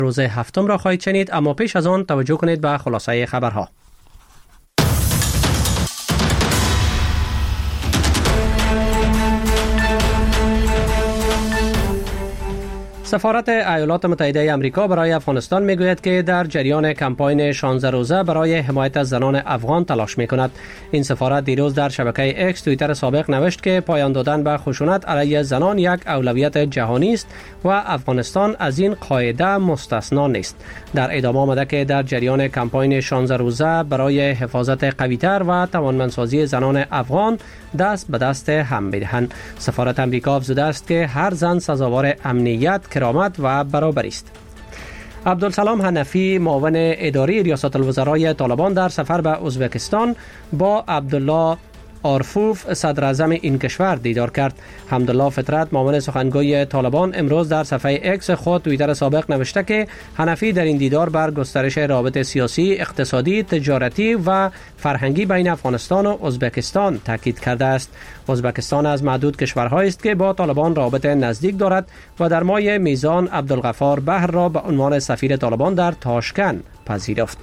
روز هفتم را خواهید شنید، اما پیش از آن توجه کنید به خلاصه خبرها. سفارت ایالات متحده آمریکا برای افغانستان میگوید که در جریان کمپاین 16 روزه برای حمایت از زنان افغان تلاش میکند. این سفارت دیروز در شبکه اکس توییتر سابق نوشت که پایان دادن به خشونت علیه زنان یک اولویت جهانی است و افغانستان از این قاعده مستثنا نیست. در ادامه آمده که در جریان کمپاین 16 روزه برای حفاظت قوی‌تر و توانمندسازی زنان افغان دست به دست هم بدهند. سفارت آمریکا افزوده است که هر زن سزاوار امنیت، کرامت و برابری است. عبدالسلام حنفی، معاون اداری ریاست الوزرای طالبان، در سفر به ازبکستان با عبدالله آرفوف صدر اعظم این کشور دیدار کرد. حمدالله فطرت، معاون سخنگوی طالبان، امروز در صفحه اکس خود توییتر سابق نوشته که حنفی در این دیدار بر گسترش روابط سیاسی، اقتصادی، تجارتی و فرهنگی بین افغانستان و ازبکستان تاکید کرده است. ازبکستان از معدود کشورهایی است که با طالبان رابط نزدیک دارد و در ماه میزان عبدالغفار بحر را به عنوان سفیر طالبان در تاشکند پذیرفت.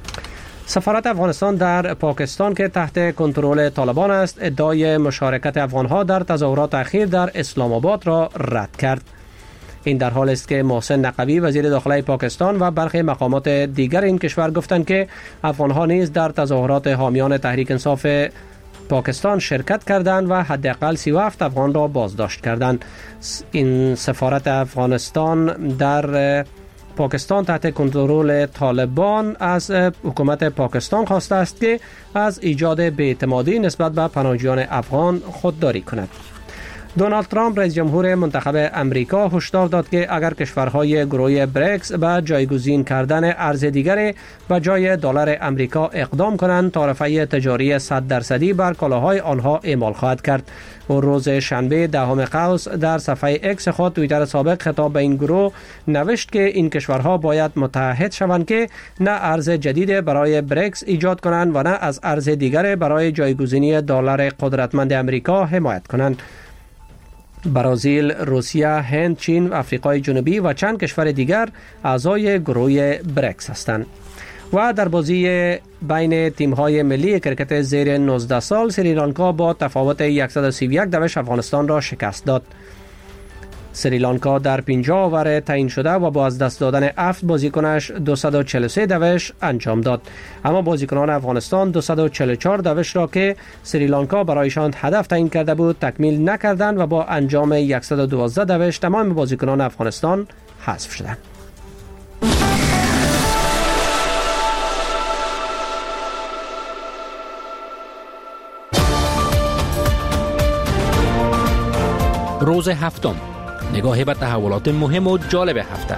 سفارت افغانستان در پاکستان که تحت کنترل طالبان است، ادعای مشارکت افغانها در تظاهرات اخیر در اسلام آباد را رد کرد. این در حال است که محسن نقوی، وزیر داخلی پاکستان، و برخی مقامات دیگر این کشور گفتند که افغانها نیز در تظاهرات حامیان تحریک انصاف پاکستان شرکت کردند و حداقل 37 افغان را بازداشت کردند. این سفارت افغانستان در پاکستان تحت کنترل طالبان از حکومت پاکستان خواسته است که از ایجاد بی‌اعتمادی نسبت به پناهجویان افغان خودداری کند. دونالد ترامپ، رئیس جمهور منتخب امریکا، هشدار داد که اگر کشورهای گروه بریکس به جایگزین کردن ارز دیگر به جای دلار امریکا اقدام کنند، تعرفه تجاری 100% بر کالاهای آنها اعمال خواهد کرد. و روز شنبه 10 قوس در صفحه اکس خود توییتر سابق خطاب به این گروه نوشت که این کشورها باید متحد شوند که نه ارز جدید برای بریکس ایجاد کنند و نه از ارز دیگر برای جایگزینی دلار قدرتمند امریکا حمایت کنند. برزیل، روسیه، هند، چین و آفریقای جنوبی و چند کشور دیگر اعضای گروه بریکس هستند. و در بازی بین تیم‌های ملی کرکت زیر 19 سال، سریلانکا با تفاوت 131 افغانستان را شکست داد. سریلانکا در 50 اوور تعیین شده و با از دست دادن 7 بازیکنش 243 انجام داد. اما بازیکنان افغانستان 244 را که سریلانکا برایشان هدف تعیین کرده بود تکمیل نکردند و با انجام 112 تمام بازیکنان افغانستان حذف شدند. روز هفتم، نگاهی به تحولات مهم و جالب هفته.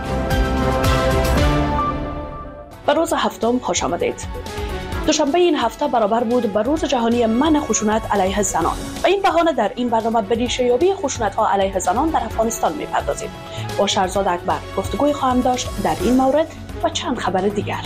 به روز هفتم خوش آمدید. دوشنبه این هفته برابر بود به روز جهانی منع خشونت علیه زنان. به این بهانه در این برنامه به ریشه‌یابی خشونت‌ها علیه زنان در افغانستان می‌پردازیم. با شهرزاد اکبر گفتگوی خواهم داشت در این مورد و چند خبر دیگر.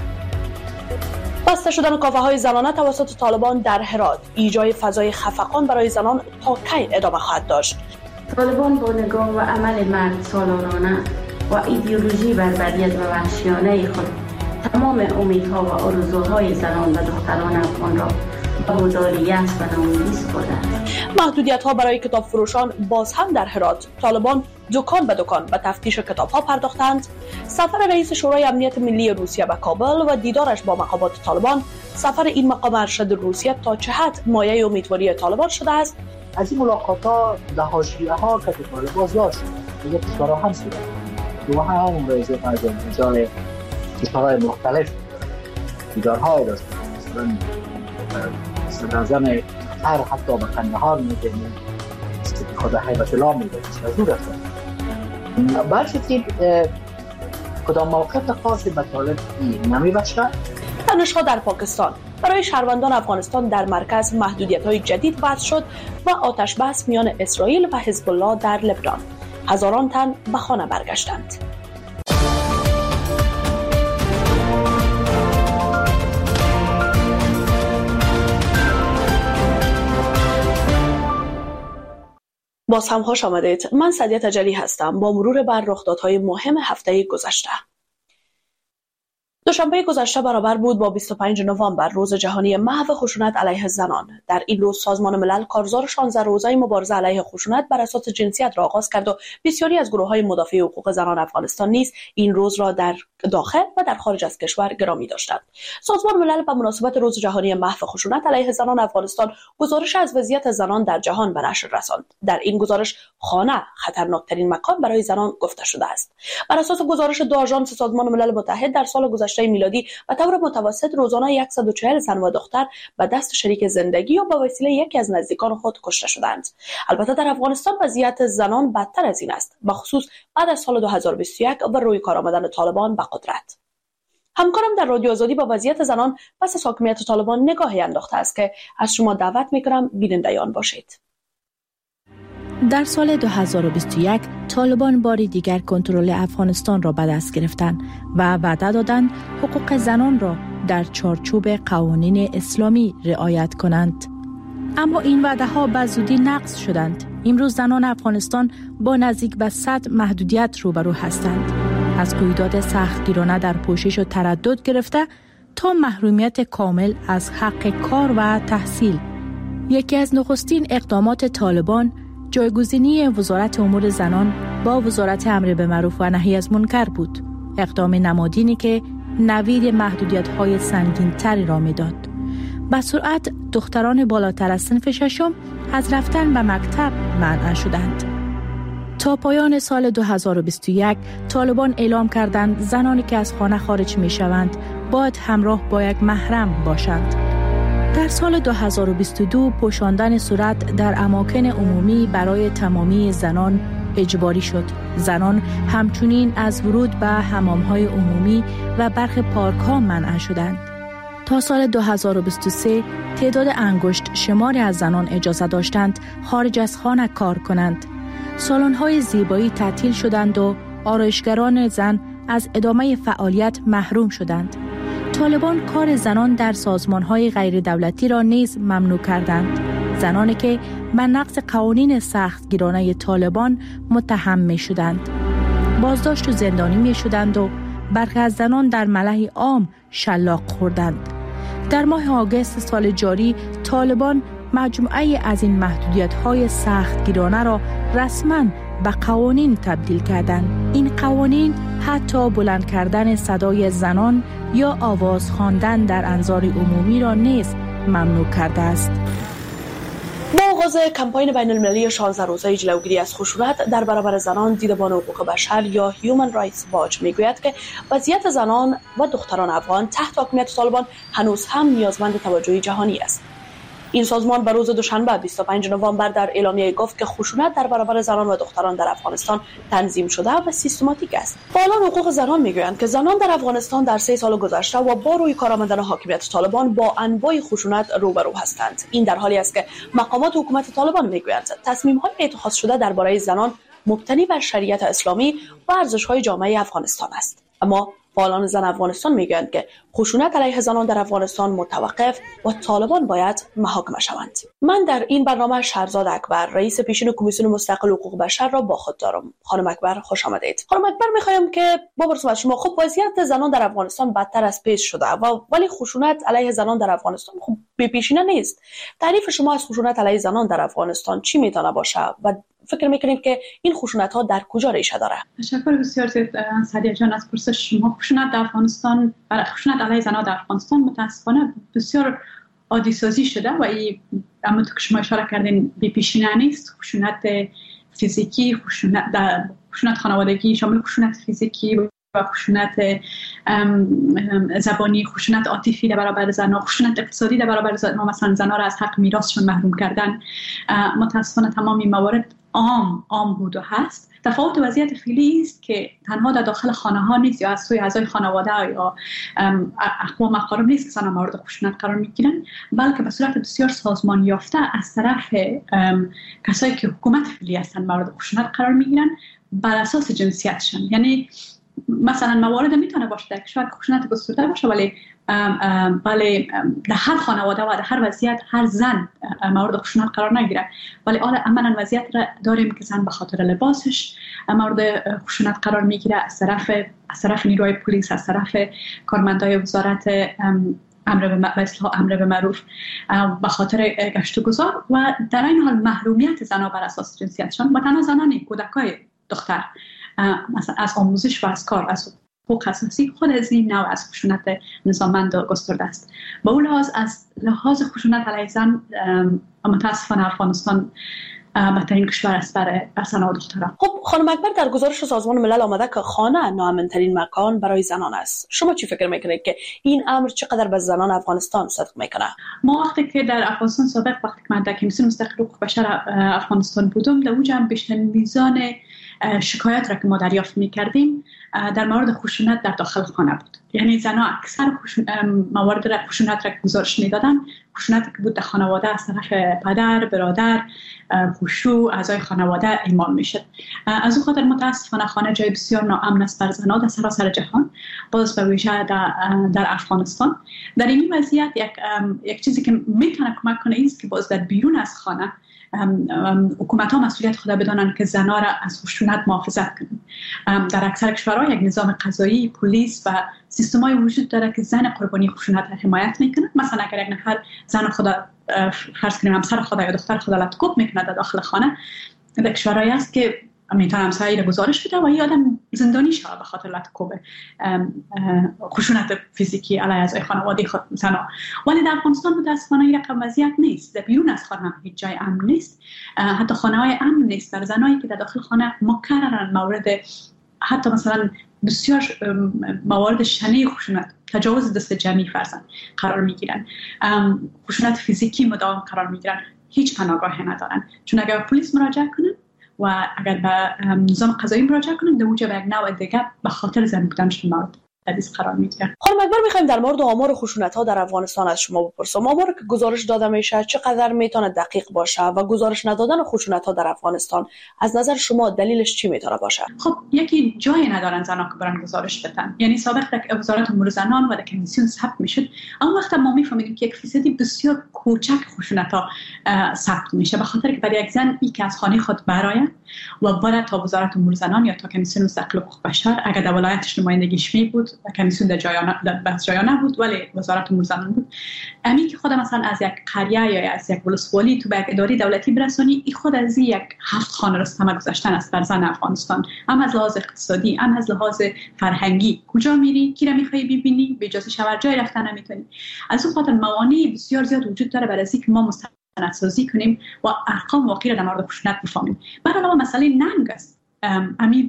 بسته شدن کافه‌های زنانه توسط طالبان در هرات، ایجاد فضای خفقان برای زنان تا کی ادامه خواهد داشت؟ طالبان با نگاه و عمل مرد سالارانه و ایدئولوژی بربریت و وحشیانه خود تمام امیدها و آرزوهای زنان و دختران افغان را به گذار یأس و ناامیدی سپردند. محدودیت‌ها برای کتاب فروشان باز هم در هرات. طالبان دکان به دکان به تفتیش کتاب‌ها پرداختند. سفر رئیس شورای امنیت ملی روسیه به کابل و دیدارش با مقامات طالبان، سفر این مقام ارشد روسیه تا چه حد مایه امیدواری طالبان شده است. از این ملاقات‌ها ده حاشیه‌ها که طالبان زیاد شد. دیگه کشورها هم شده. دو هم رئیس جمهور کشورهای مختلف دیدارهای داشت. مثلا صدر اعظم هر حتی به قندهار میگه خود هیبت الله میگه از دور است. برشید کدام موقف خاصی به طالب نمیبخشه. تنش‌ها در پاکستان برای شهروندان افغانستان در مرکز محدودیت‌های جدید وضع شد و آتش بس میان اسرائیل و حزب الله در لبنان. هزاران تن به خانه برگشتند. باز هم خوش آمدید. من سعدیه تجلی هستم با مرور بر رخدادهای مهم هفته گذشته. دوشنبه گذشته برابر بود با 25 نوامبر روز جهانی محو خشونت علیه زنان. در این روز سازمان ملل کارزار 16 روزه مبارزه علیه خشونت بر اساس جنسیت را آغاز کرد و بسیاری از گروه‌های مدافع حقوق زنان افغانستان نیز این روز را در داخل و در خارج از کشور گرامی داشتند. سازمان ملل به مناسبت روز جهانی محو خشونت علیه زنان افغانستان گزارش از وضعیت زنان در جهان به نشر رساند. در این گزارش خانه خطرناکترین مکان برای زنان گفته شده است. بر اساس گزارش دو آژانس سازمان ملل متحد در سال گذشته میلادی به طور متوسط روزانه 140 زن و دختر به دست شریک زندگی یا به وسیله یکی از نزدیکان خود کشته شدند. البته در افغانستان وضعیت زنان بدتر از این است، به خصوص بعد از سال 2021 و روی کار آمدن طالبان به قدرت. همکارم در رادیو آزادی با وضعیت زنان پس از حاکمیت طالبان نگاهی انداخته است که از شما دعوت می‌کنم بیننده آن باشید. در سال 2021 طالبان باری دیگر کنترل افغانستان را به دست گرفتند و وعده دادند حقوق زنان را در چارچوب قوانین اسلامی رعایت کنند. اما این وعده ها به زودی نقض شدند. امروز زنان افغانستان با نزدیک به 100 محدودیت روبرو هستند. از قیودات سختگیرانه در پوشش و تردد گرفته تا محرومیت کامل از حق کار و تحصیل. یکی از نخستین اقدامات طالبان جایگزینی وزارت امور زنان با وزارت امر به معروف و نهی از منکر بود. اقدام نمادینی که نوید محدودیت‌های سنگین‌تری را می‌داد. به سرعت دختران بالاتر از صنف ششم از رفتن به مکتب منع شدند. تا پایان سال 2021 طالبان اعلام کردند زنانی که از خانه خارج می‌شوند باید همراه با یک محرم باشند. در سال 2022 پوشاندن صورت در اماکن عمومی برای تمامی زنان اجباری شد. زنان همچنین از ورود به حمام‌های عمومی و برخی پارک‌ها منع شدند. تا سال 2023 تعداد انگشت شماری از زنان اجازه داشتند خارج از خانه کار کنند. سالن‌های زیبایی تعطیل شدند و آرایشگران زن از ادامه فعالیت محروم شدند. طالبان کار زنان در سازمان‌های غیر دولتی را نیز ممنوع کردند. زنانی که به نقض قوانین سختگیرانه طالبان متهم می‌شدند بازداشت و زندانی می‌شدند و برخی از زنان در ملأ عام شلاق خوردند. در ماه آگوست سال جاری طالبان مجموعه از این محدودیت‌های سختگیرانه را رسما به قوانین تبدیل کردند. این قوانین حتی بلند کردن صدای زنان یا آواز خواندن در انظار عمومی را نیز ممنوع کرده است. با آغاز کمپاین بین المللی 16 روزه جلوگیری از خشونت در برابر زنان، دیدبان حقوق بشر یا هیومن رایتس واچ میگوید که وضعیت زنان و دختران افغان تحت حاکمیت طالبان هنوز هم نیازمند توجه جهانی است. این سازمان به روز دوشنبه 25 نوامبر در اعلامیه گفت که خشونت در برابر زنان و دختران در افغانستان تنظیم شده و سیستماتیک است. فعالان حقوق زنان میگویند که زنان در افغانستان در 3 سال گذشته و با روی کار آمدن حاکمیت طالبان با انواع خشونت روبرو هستند. این در حالی است که مقامات حکومت طالبان میگویند تصمیم‌های اتخاذ شده درباره زنان مبتنی بر شریعت اسلامی و ارزش‌های جامعه افغانستان است. اما فعالان زن افغانستان میگویند که خشونت علیه زنان در افغانستان متوقف و طالبان باید محاکمه شوند. من در این برنامه شهرزاد اکبر، رئیس پیشین کمیسیون مستقل حقوق بشر را با خود دارم. خانم اکبر خوش آمدید. خانم اکبر میخوایم که بپرسم از شما، خب وضعیت زنان در افغانستان بدتر از پیش شده ولی خشونت علیه زنان در افغانستان خب بی پیشینه نیست. تعریف شما از خشونت علیه زنان در افغانستان چی میتونه باشه و فکر میکنید که این خشونت ها در کجا ریشه داره؟ تشکر بسیار سعدیه جان از پرسش شما. خشونت در افغانستان، خشونت علیه زنان در افغانستان متاسفانه بسیار عادی سازی شده و همونطور که شما اشاره کردین بی پیشینه نیست. خشونت فیزیکی، خشونت خانوادگی شامل خشونت فیزیکی و خشونت زبانی، خشونت عاطفی در برابر زنان، خشونت اقتصادی در برابر زنان، مثلا زنان را از حق میراثشون محروم کردن. متاسفانه تمام این موارد عام بود و هست. تفاوت وضعیت فعلی است که تنها در داخل خانه ها نیست یا از سوی اعضای خانواده یا اقوام اقارب نیست که زنان مورد خشونت قرار میگیرن، بلکه به صورت بسیار سازمان یافته از طرف کسایی که حکومت فعلی هستند مورد خشونت قرار میگیرن بر اساس جنسیتشون. یعنی مثلا موارد میتونه باشه در کشور که خشونت گسترده باشه ولی ولی در هر خانواده و در هر وضعیت هر زن مورد خشونت قرار نگیره، ولی عملا وضعیت را داریم که زن به خاطر لباسش مورد خشونت قرار میگیره از طرف نیروی پلیس، از طرف کارمندای وزارت امر به معروف به خاطر گشت و گذار و در این حال محرومیت زنان بر اساس جنسیتشان و تنها زنان کودکای دختر مثلا از آموزش و از کار، از حقوق اساسی خود از این نوع از خشونت نظاممند گسترده است. با اون لحاظ خشونت علیه زن متاسفانه افغانستان بدترین کشور است برای زنان و دختران. خب خانم اکبر، در گزارش سازمان ملل آمده که خانه ناامن‌ترین مکان برای زنان است. شما چی فکر میکنید که این امر چقدر به زنان افغانستان صدق میکنه؟ ما وقتی که در افغانستان سابق وقتی که من در کمیسیون مستقل حقوق بشر افغانستان بودم، در اونجا هم بیشترین میزان شکایت را که ما دریافت می‌کردیم در مورد خشونت در داخل خانه بود. یعنی زنان اکثر موارد خشونت را گزارش می‌دادن، خشونتی که بود در خانواده از طرف پدر، برادر، خوشو، اعضای خانواده اعمال می‌شد. از اون خاطر متاسفانه خانه جای بسیار ناامن است بر زنان در سراسر جهان، باز به ویژه در افغانستان. در این وضعیت یک چیزی که میتونه کمک کنه است که باز در بیرون از خانه حکومت‌ها مسئولیت خود بدانند که زنان را از خشونت محافظت کنند. در اکثر کشورها یک نظام قضایی، پلیس و سیستم‌های وجود داره که زن قربانی خشونت را حمایت می‌کنه. مثلا اگر یک نفر زن خود فرض کنیم همسر خود یا دختر خود لطکوب می‌کنه در داخل خانه، در کشورهایی است که میتونه همسایه را گزارش بده و این آدم زندانی شود به خاطر لطکوب خشونت فیزیکی علیه اعضای خانواده خود زنا. ولی در افغانستان متاسفانه این رقم وضعیت نیست. در بیرون از خانه هیچ جای امن نیست، حتی خانه‌های امن نیست. در زنایی که در داخل خانه مکررن مورد حتی مثلا بسیار موارد شنیع خشونت، تجاوز دست جمعی فرضاً قرار میگیرن، خشونت فیزیکی مداوم قرار میگیرن، هیچ پناهگاهی ندارن. چون اگر پلیس مراجعه کنه و اگر به نظام قضایی مراجعه کنن، در اونجا به یک نوع دیگه به خاطر زن بودنشون مورد تبعیض قرار میگیرن. خانم اکبر، میخوایم در مورد آمار خشونت‌ها در افغانستان از شما بپرسم. آماری که گزارش داده میشه چقدر میتونه دقیق باشه و گزارش ندادن خشونت‌ها در افغانستان از نظر شما دلیلش چی میتونه باشه؟ خب یکی جایی ندارن زنان که برن گزارش بدن. یعنی سابق در وزارت امور زنان و در کمیسیون ثبت میشد، اما وقتی ما میفهمیدیم که 1% بسیار کوچک خشونت‌ها ثبت میشه، به خاطر که برای یک زن ای که از خانه خود برآید و باید تا وزارت امور زنان یا تا کمیسیون مستقل حقوق بشر، اگر در ولایتش نمایندگیش می بود و کمیسیون در جای نبود ولی وزارت امور زنان بود، امی که خود مثلا از یک قریه یا از یک ولسوالی تو به یک اداره دولتی برسونی، این خود از یک 7 خانه رستمه گذاشتن است بر زن افغانستان. هم از لحاظ اقتصادی، هم از لحاظ فرهنگی. کجا میری، کی را میخوای ببینی، به اجازه شوهر جای رفتن نمیتونی. از اون خاطر موانع بسیار زیاد وجود داره برای اینکه ما مستندسازی کنیم و ارقام واقعی را در مورد خشونت بفهمیم. برای علاوه مسئله ننگ است. امی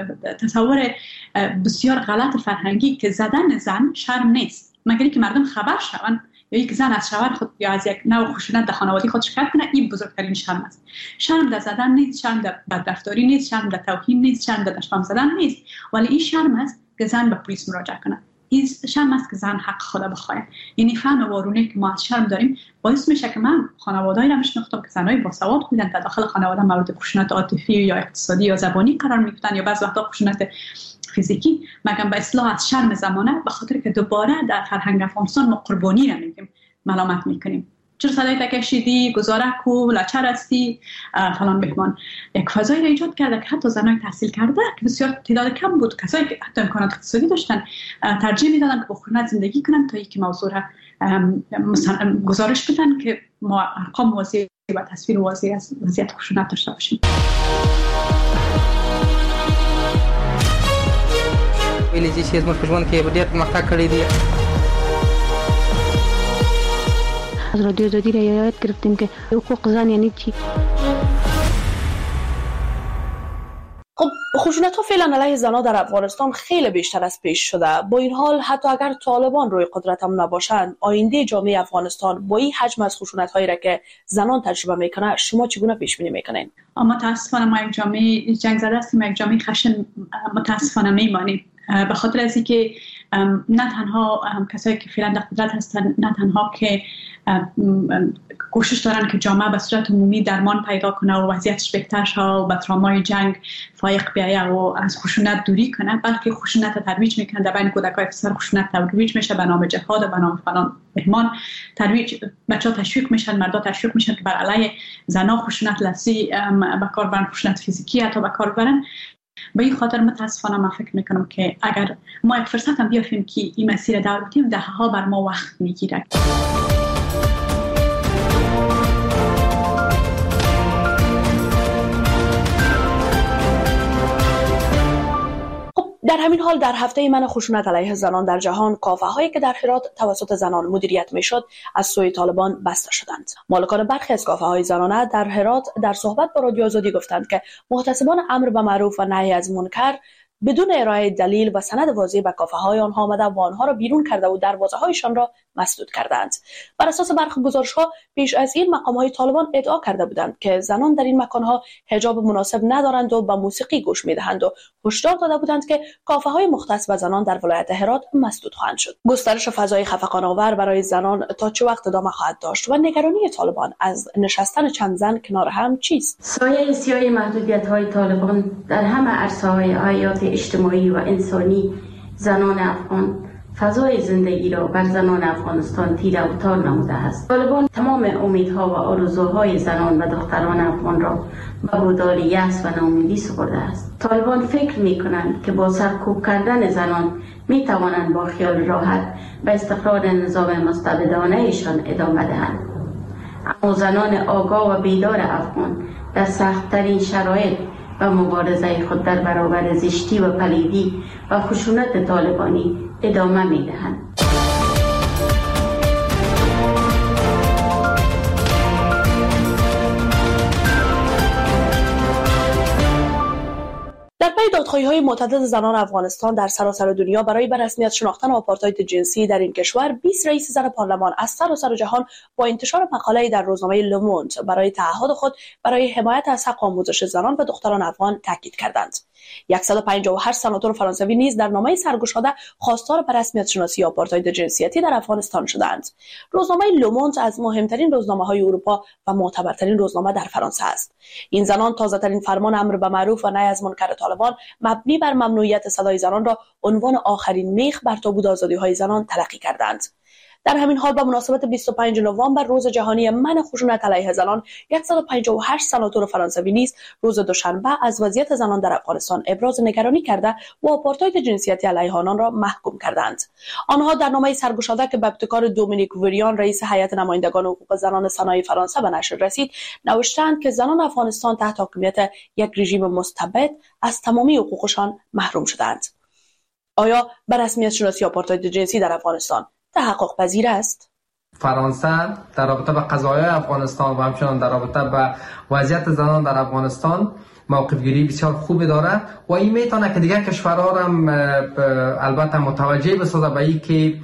تصور بسیار غلط فرهنگی که زدن زن شرم نیست، مگر اینکه مردم خبر شوند یا یک زن از شوهر خود یا از یک نوع خشونت در خانواده خود شکایت کنه، این بزرگترین شرم است. شرم در زدن نیست، شرم در بدرفتاری نیست، شرم در توهین نیست، شرم در دشمن زدن نیست، ولی این شرم است که زن به پلیس مراجعه کنه. این شرم است که زن حق خود بخواد. یعنی فهم وارونه که ما از شرم داریم باعث میشه که من خانواده‌ای را میشناختم که زنای باسواد بودن در داخل خانواده مورد خشونت عاطفی یا اقتصادی یا زبانی قرار میگرفتن یا بعضی وقتا خشونت فیزیکی، مگم به اصلاح از شرم زمانه، به خاطر که دوباره در فرهنگ افغانستان ما قربانی را میگیم، ملامت میکنیم. چرا صدای تکشیدی، گزاره کو، لچر هستی، فلان بهمان. یک فضایی را ایجاد کرده که حتی زنای تحصیل کرده که بسیار تعداد کم بود، کسایی که حتی امکانات اقتصادی داشتن، ترجیح میدادن که با خشونت زندگی کنن تا اینکه موضوع را گزارش بدن که ما ارقام واضح و تصویر واضح از وضعیت خشونت داشته باشیم. ویلې چې زموږ په ژوند کې ډېر پرمختګ کړی دی. از رادیو آزادی را یاد گرفتیم که حقوق زن یعنی چی. خب خشونت‌ها فعلا علیه زنان در افغانستان خیلی بیشتر از پیش شده. با این حال حتی اگر طالبان روی قدرت هم نباشند، آینده جامعه افغانستان با این حجم از خشونت‌هایی را که زنان تجربه میکنه، شما چگونه پیش بینی میکنین؟ متاسفانه ما یک جامعه جنگ زده هستیم، یک جامعه خشن متاسفانه میمانیم. به خاطر از اینکه نه تنها کسایی که فعلا در قدرت هستن، نه تنها که کوشش دارن که جامعه به صورت عمومی درمان پیدا کنه و وضعیتش بهتر شه و به ترومای جنگ فایق بیایه و از خشونت دوری کنه، بلکه خشونت ترویج میکنه. در بین کودکای پسر خشونت ترویج میشه به نام جهاد و به نام فلان مهمان ترویج. بچه‌ها تشویق میشن، مردا تشویق میشن که بر علیه زنا خشونت لفظی به کار برن، خشونت فیزیکی حتی به کار برن. به این خاطر متاسفانه من فکر میکنم که اگر ما یک فرصت هم بیافیم که این مسیر دولتی دهها بر ما وقت میگیره. در همین حال در هفته من خشونت علیه زنان در جهان، کافه‌هایی که در هرات توسط زنان مدیریت میشد از سوی طالبان بسته شدند. مالکان برخی از کافه‌های زنانه در هرات در صحبت با رادیو آزادی گفتند که محتسبان امر به معروف و نهی از منکر بدون ارائه دلیل و سند واضح به کافه‌های آنها آمده و آنها را بیرون کرده و دروازه‌هایشان را مسدود کردند. بر اساس برخی گزارش‌ها پیش از این مقام‌های طالبان ادعا کرده بودند که زنان در این مکان‌ها حجاب مناسب ندارند و به موسیقی گوش می‌دهند و هشدار داده بودند که کافه‌های مختص به زنان در ولایت هرات مسدود خواهند شد. گسترش فضای خفقان‌آور برای زنان تا چه وقت ادامه خواهد داشت و نگرانی طالبان از نشستن چند زن کنار هم چیست؟ سایه سیاه محدودیت‌های طالبان در همه عرصه‌های حیات اجتماعی و انسانی زنان افغان فضای زندگی را بر زنان افغانستان تیره و تار نموده است. طالبان تمام امیدها و آرزوهای زنان و دختران افغان را به بودار یأس و ناامیدی سپرده است. طالبان فکر می‌کنند که با سرکوب کردن زنان می‌توانند با خیال راحت به استقرار نظام مستبدانه‌شان ادامه دهند. اما زنان آگاه و بیدار افغان در سخت‌ترین شرایط و مبارزه خود در برابر زشتی و پلیدی و خشونت طالبانی ادامه می‌دهند. در پی دادخواهی‌های متعدد زنان افغانستان در سراسر دنیا برای به رسمیت شناختن آپارتاید جنسی در این کشور، 20 رئیس زن پارلمان از سراسر جهان با انتشار مقاله‌ای در روزنامه لوموند برای تعهد خود برای حمایت از حق آموزش زنان و دختران افغان تاکید کردند. 158 سناتور فرانسوی نیز در نامه سرگشاده خواستار به رسمیت شناسی آپارتاید جنسیتی در افغانستان شدند. روزنامه لوموند از مهمترین روزنامه‌های اروپا و معتبرترین روزنامه در فرانسه است. این زنان تازه‌ترین فرمان امر به معروف و نهی از منکر طالبان مبنی بر ممنوعیت صدای زنان را عنوان آخرین میخ بر تابوت آزادی‌های زنان تلقی کردند. در همین حال به مناسبت 25 نوامبر روز جهانی من خشونت علیه زنان، 158 سناتور فرانسوی نیز روز دوشنبه از وضعیت زنان در افغانستان ابراز نگرانی کرده و آپارتاید جنسیتی علیه آنان را محکوم کردند. آنها در نامه سرگشاده که به ابتکار دومینیک وریان رئیس هیئت نمایندگان حقوق زنان صنایع فرانسه به نشر رسید، نوشتند که زنان افغانستان تحت حاکمیت یک رژیم مستبد از تمامی حقوقشان محروم شدند. آیا به رسمیت شناسی آپارتاید جنسی در افغانستان تحقق پذیر است؟ فرانسه در رابطه به قضایای افغانستان و همچنان در رابطه به وضعیت زنان در افغانستان موقفگیری بسیار خوبی داره و این میتونه که دیگر کشورها هم البته متوجه بسازه به این که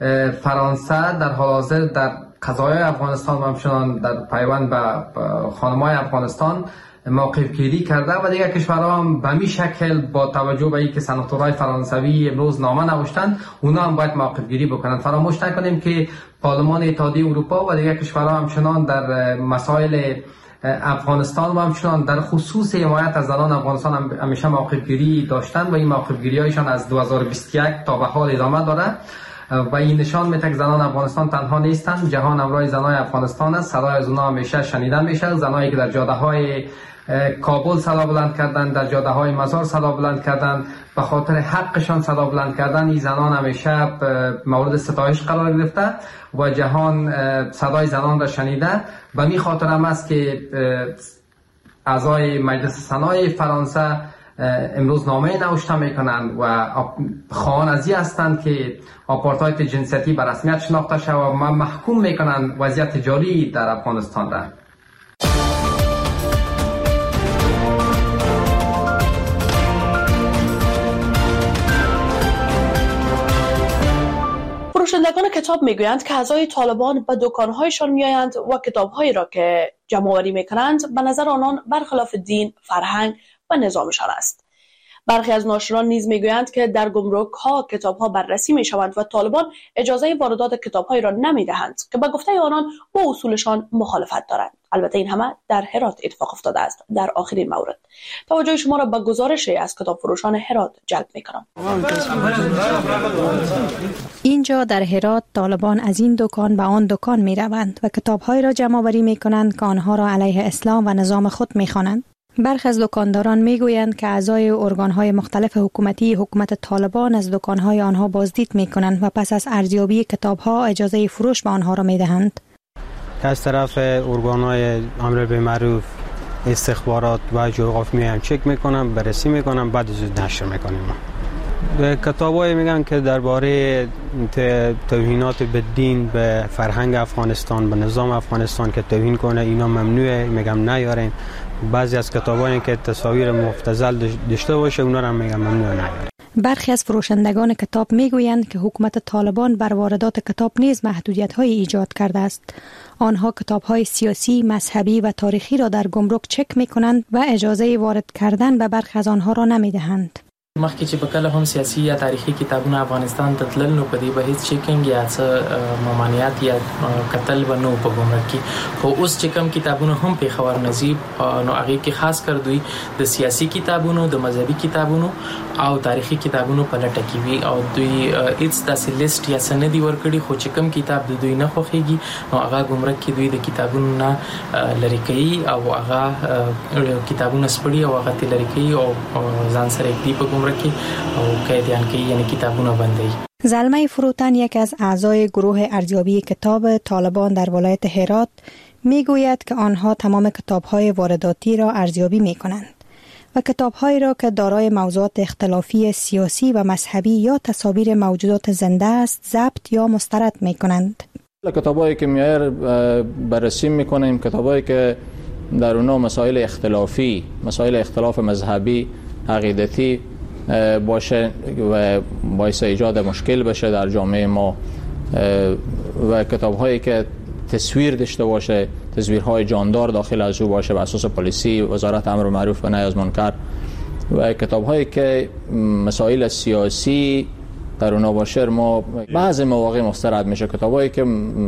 فرانسه در حال حاضر در قضایای افغانستان و همچنان در پیوند به خانم‌های افغانستان موقف گیری کرده و دیگر کشورها هم به همین شکل با توجه به اینکه سناتورهای فرانسوی امروز نامه نوشتند، اونا هم باید موقف گیری بکنند. فراموش نکنیم که پارلمان اتحادیه اروپا و دیگر کشورها همچنان در مسائل افغانستان و همچنان در خصوص حمایت از زنان افغانستان همیشه موقف گیری داشتند و این موقف گیری هایشان از 2021 تا به حال ادامه داره و این نشان میده که زنان افغانستان تنها نیستند. جهان همراه زنان افغانستان است. صدای از اونها همیشه شنیده میشه. زنایی که در جاده های کابل صدا بلند کردند، در جاده های مزار صدا بلند کردند، به خاطر حقشان صدا بلند کردن، این زنان همیشه مورد ستایش قرار گرفته و جهان صدای زنان را شنیده. به می خاطر هم است که اعضای مجلس سنای فرانسه امروز نامه نوشته میکنند و خواهان از این هستند که آپارتاید جنسیتی به رسمیت شناخته شود و محکوم میکنند وضعیت جاری در افغانستان را. فروشندگان کتاب میگویند که اعضای طالبان به دکانهایشان میآیند و کتابهایی را که جمع آوری میکنند به نظر آنان برخلاف دین، فرهنگ و نظامشان است. برخی از ناشران نیز میگویند که در گمرک‌ها کتاب‌ها بررسی می‌شوند و طالبان اجازه واردات کتاب‌هایی را نمی‌دهند که به گفته آنان با اصولشان مخالفت دارند. البته این همه در هرات اتفاق افتاده است. در آخرین مورد توجه شما را به گزارشی از کتاب فروشان هرات جلب می‌کنم. اینجا در هرات طالبان از این دکان به آن دکان می‌روند و کتاب‌هایی را جمع‌آوری می‌کنند که آنها را علیه اسلام و نظام خود می‌خوانند. برخی از دکانداران میگویند که اعضای ارگان‌های مختلف حکومتی حکومت طالبان از دکان‌های آنها بازدید می‌کنند و پس از ارزیابی کتاب‌ها اجازه فروش به آنها را می‌دهند. از طرف ارگان‌های امر بالمعروف، استخبارات و جغرافی هم چک می‌کنم، بررسی می‌کنم، بعد از نشر می‌کنیم. کتابایی میگن که درباره توهینات به دین، به فرهنگ افغانستان، به نظام افغانستان که توهین کنه اینا ممنوعه، میگم نیارین. بعضی از کتابایی که تصاویر مبتذل داشته باشه اونا رو میگم ممنوع نیارین. برخی از فروشندگان کتاب میگویند که حکومت طالبان بر واردات کتاب نیز محدودیت‌های ایجاد کرده است. آنها کتاب‌های سیاسی، مذهبی و تاریخی را در گمرک چک می‌کنند و اجازه وارد کردن به برخی از آنها را نمی‌دهند. مخکې چې په کله هم سیاسي یا تاریخي کتابونه افغانستان ته تلل نو په دې به هیڅ چیکینګ یا څه ممانعت یا قتل به نو په ګمرک کې خو اوس چې کوم کتابونه هم په خبر نصیب نو هغه کې خاص کر دوی د سیاسي کتابونو د مذهبي کتابونو او تاریخي کتابونو په لټه کې وي او دوی هیڅ داسې لیست یا سند ورکړي خو چې کوم کتاب د دوی نه خوښيږي نو هغه ګمرک کې دوی د کتابونو نه لری کوي او هغه کتابونه سپړي او هغه لری کوي او ځان سره دی په او قیدیان که یعنی کتابونه بندی. زلمه فروتن یک از اعضای گروه ارزیابی کتاب طالبان در ولایت هرات میگوید که آنها تمام کتاب‌های وارداتی را ارزیابی می‌کنند و کتاب‌هایی را که دارای موضوعات اختلافی سیاسی و مذهبی یا تصاویر موجودات زنده است ضبط یا مسترد می‌کنند. کتابایی که میایر بررسی می‌کنیم، کتابایی که در اونها مسائل اختلافی، مسائل اختلاف مذهبی، عقیدتی باشه و باعث ایجاد مشکل بشه در جامعه ما و کتاب‌هایی که تصویر داشته باشه، تصویرهای جاندار داخل از او باشه بر اساس پلیسی، وزارت امر معروف و نهی از منکر و کتاب‌هایی که مسائل سیاسی در اونها باشه ما بعضی مواقع مسترد میشه. کتاب‌هایی که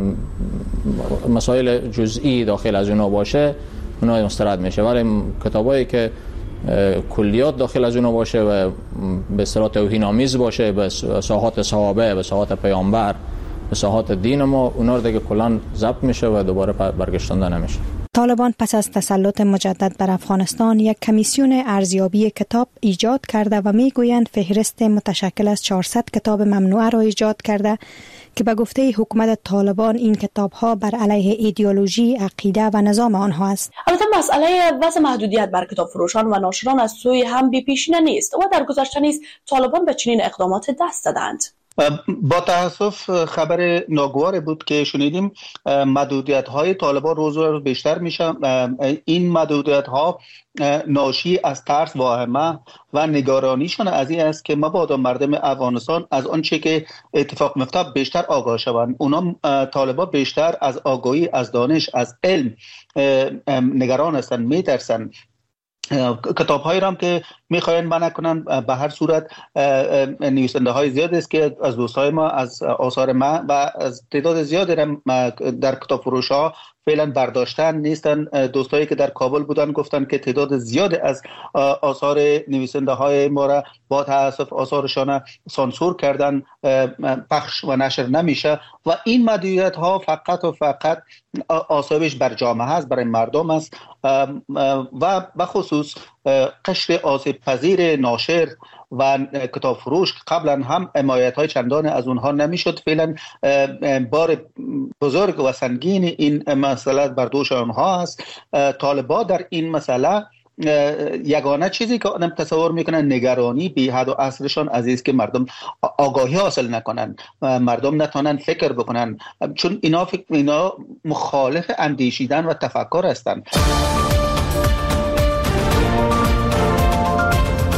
مسائل جزئی داخل از اونها باشه اونها مسترد میشه، ولی کتاب‌هایی که کلیات داخل از اونها باشه و به اصطلاح توهین‌آمیز باشه به ساحات صحابه، به ساحات پیامبر، به ساحات دین ما، اونا رو دیگه کلاً ضبط میشه و دوباره برگشتنده نمیشه. طالبان پس از تسلط مجدد بر افغانستان یک کمیسیون ارزیابی کتاب ایجاد کرده و میگویند فهرست متشکل از 400 کتاب ممنوعه را ایجاد کرده که به گفته حکومت طالبان این کتاب‌ها بر علیه ایدئولوژی، عقیده و نظام آنها است. البته مسئله وضع محدودیت بر کتاب فروشان و ناشران از سوی هم بی‌پیشینه نیست و در گذشته نیز طالبان به چنین اقدامات دست دادند. با تأسف خبر ناگوار بود که شنیدیم محدودیت‌های طالبان روز به روز بیشتر میشه. این محدودیت‌ها ناشی از ترس، واهمه و نگرانیشان از این است که مبادا مردم افغانستان از آنچه که اتفاق میفته بیشتر آگاه شوند. اونا طالبان بیشتر از آگاهی، از دانش، از علم نگران هستند، میترسن. کتاب هایی را هم که میخواین منع کنن، به هر صورت نویسنده های زیاد است که از دوستای ما، از آثار ما و از تعداد زیادی در کتاب فروش ها فعلا برداشتن نیستن. دوستایی که در کابل بودن گفتن که تعداد زیاد از آثار نویسنده های ما را با تاسف آثارشان سانسور کردن، پخش و نشر نمیشه و این محدودیت ها فقط و فقط آسایش بر جامعه است، برای مردم است و به خصوص قشر آسیب پذیر ناشر و کتاب فروش. قبلا هم حمایت های چندان از اونها نمیشد، فعلا بار بزرگ و سنگین این مسئله بر دوش آنها است. طالبان در این مسئله یگانه چیزی که آدم تصور میکنن نگرانی بی حد و اصلشان از این است که مردم آگاهی حاصل نکنن، مردم نتونن فکر بکنن، چون اینا مخالف اندیشیدن و تفکر هستند.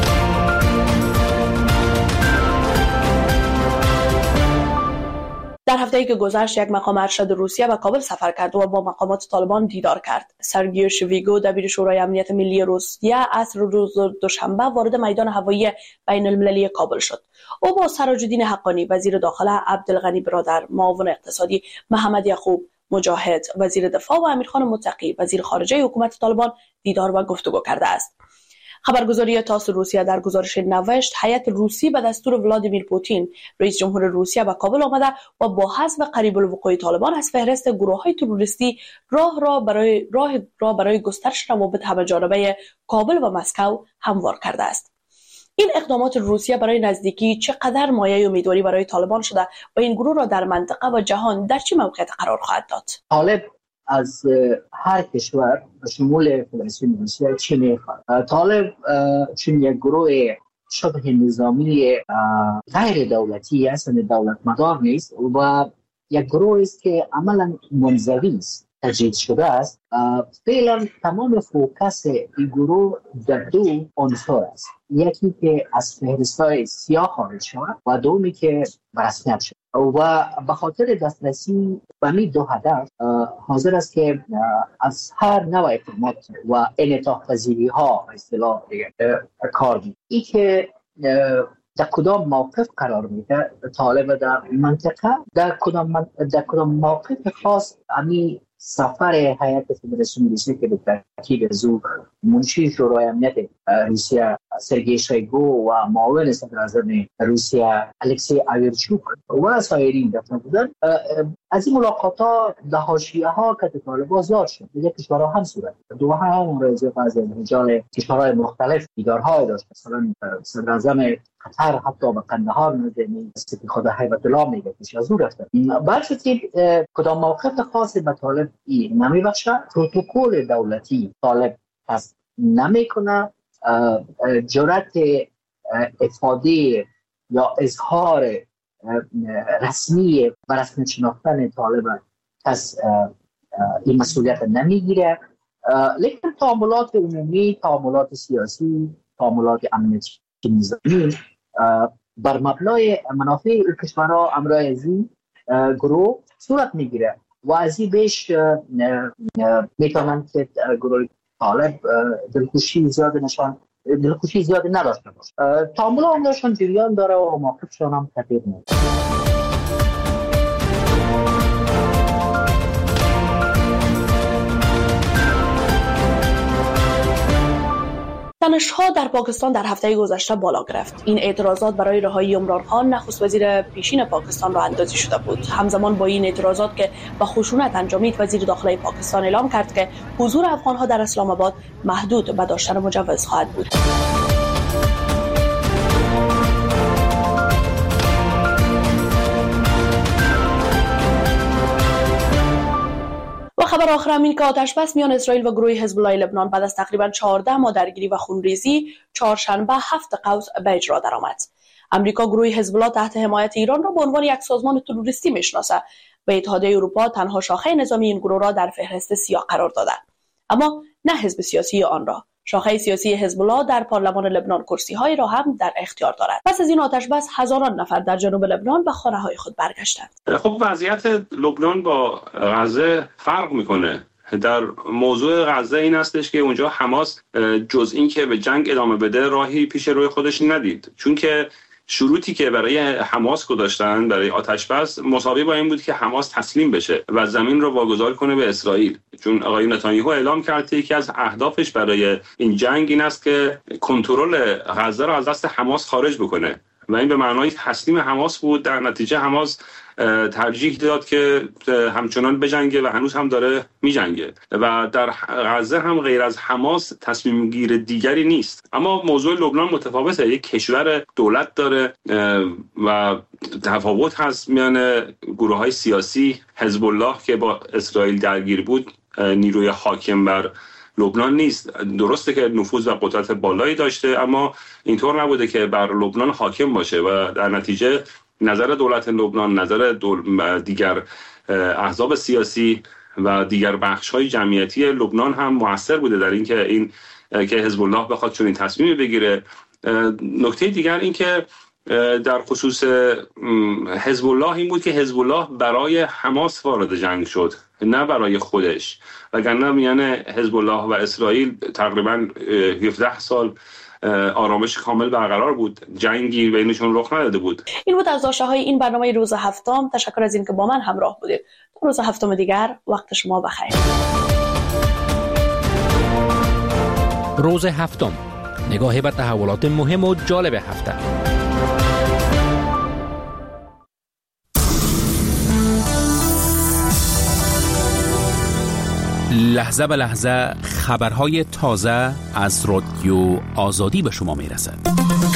در در هفته‌ای که گذشت یک مقام ارشد روسیه به کابل سفر کرد و با مقامات طالبان دیدار کرد. سرگیو شویگو دبیر شورای امنیت ملی روسیه عصر روز دوشنبه وارد میدان هوایی بین المللی کابل شد. او با سراج الدین حقانی وزیر داخله، عبدالغنی برادر معاون اقتصادی، محمد یعقوب مجاهد وزیر دفاع و امیرخان متقی وزیر خارجه حکومت طالبان دیدار و گفتگو کرده است. خبرگزاری تاس روسیه در گزارش نوشت هیئت روسی به دستور ولادیمیر پوتین رئیس جمهور روسیه به کابل آمده و با حذف قریب الوقوع طالبان از فهرست گروه‌های تروریستی راه برای گسترش روابط همه‌جانبه کابل و مسکو هموار کرده است. این اقدامات روسیه برای نزدیکی چقدر مایه امیدواری برای طالبان شده و این گروه را در منطقه و جهان در چه موقعیت قرار خواهد داد؟ طالب از هر کشور به شمول فدراسیون روسیه چی میخواد؟ طالب چون یک گروه شبه نظامی غیر دولتی است، دولت مدار نیست و یک گروه است که عملا منزوی است، تجدید شده است. فعلا تمام فوکس این گروه در دو عنصر است، یکی که از فهرست‌های سیاه خارج شد و دومی که رسمیت شد و به خاطر دسترسی به این دو هدف حاضر است که از هر نوع فرمات و انعطاف پذیری ها اصطلاح کار می‌کنه. این که در کدام موقف قرار میده طالب در منطقه، در کدام موقف خاص امی سفر هیئت فدراسیون روسیه که به ترکیب زو منشی شورای امنیت روسیه سرگئی شویگو و معاون صدر اعظم روسیه الکسی آیورچوک و سایرین رفتن بودن، از این ملاقات‌ها در حاشیه‌ها که طالبان زیاد شد. یک کشورها هم صورت دو هم رئیس از رجال کشورهای مختلف دیدارهای داشت، مثلا صدر اعظم قطر حتی به قندهار نزدیک سپی خدا هیبت الله میگه که از او رفته. برشتی کدام موقف خاصی به طالب نمیبخشه، پروتکل دولتی طالب پس نمیکنه، جرأت افاده یا اظهار رسمی و رسمی شناختن طالب پس این مسئولیت نمیگیره. لیکن تعاملات عمومی، تعاملات سیاسی، تعاملات امنیتی نظامی بر مبنای منافع این کشورها امرای از این گروه صورت میگیره و از این بیش میتونن که گروه طالب دلخوشی زیاد نداشته باشه. تعامل آنشان جریان داره و موقفشان هم تغییر نمیکنه. تنش‌ها در پاکستان در هفته گذشته بالا گرفت. این اعتراضات برای رهایی عمران خان نخست وزیر پیشین پاکستان را اندازی شده بود. همزمان با این اعتراضات که با خشونت انجامید، وزیر داخله پاکستان اعلام کرد که حضور افغان‌ها در اسلام آباد محدود به داشتن مجوز خواهد بود. خبر آخر این که آتش بس میان اسرائیل و گروه حزب الله لبنان بعد از تقریبا 14 ماه درگیری و خونریزی چهارشنبه 7 قوس به اجرا درآمد. امریکا گروه حزب الله تحت حمایت ایران را به عنوان یک سازمان تروریستی میشناسد و اتحادیه اروپا تنها شاخه نظامی این گروه را در فهرست سیاه قرار داده، اما نه حزب سیاسی آن را. شاخه سیاسی حزب الله در پارلمان لبنان کرسی‌های را هم در اختیار دارد. پس از این آتش بس هزاران نفر در جنوب لبنان به خانه‌های خود برگشتند. خب وضعیت لبنان با غزه فرق میکنه. در موضوع غزه این هستش که اونجا حماس جز این که به جنگ ادامه بده راهی پیش روی خودش ندید، چون که شروطی که برای حماس گذاشتن برای آتش بس مساوی با این بود که حماس تسلیم بشه و زمین رو واگذار کنه به اسرائیل. چون آقای نتانیاهو اعلام کرد که یکی از اهدافش برای این جنگ این است که کنترل غزه رو از دست حماس خارج بکنه و این به معنای تسلیم حماس بود. در نتیجه حماس ترجیح داد که همچنان بجنگه و هنوز هم داره میجنگه و در غزه هم غیر از حماس تصمیم گیر دیگری نیست. اما موضوع لبنان متفاوته. یک کشور دولت داره و تفاوت هست میان گروه‌های سیاسی. حزب الله که با اسرائیل درگیر بود نیروی حاکم بر لبنان نیست. درسته که نفوذ و قدرت بالایی داشته اما اینطور نبوده که بر لبنان حاکم باشه و در نتیجه نظر دولت لبنان، نظر دیگر احزاب سیاسی و دیگر بخش‌های جمعیتی لبنان هم موثر بوده در این که حزب الله بخواد چنین تصمیمی بگیره. نکته دیگر این که در خصوص حزب الله این بود که حزب الله برای حماس وارد جنگ شد، نه برای خودش، وگرنه میان حزب الله و اسرائیل تقریبا 17 سال آرامش کامل برقرار بود، جنگی بینشون رخ نداده بود. این بود از داشته‌های این برنامه روز هفتم. تشکر از اینکه با من همراه بودید. روز هفتم دیگر وقت شما بخیر. روز هفتم، نگاهی به تحولات مهم و جالب هفته. لحظه به لحظه خبرهای تازه از رادیو آزادی به شما میرسد.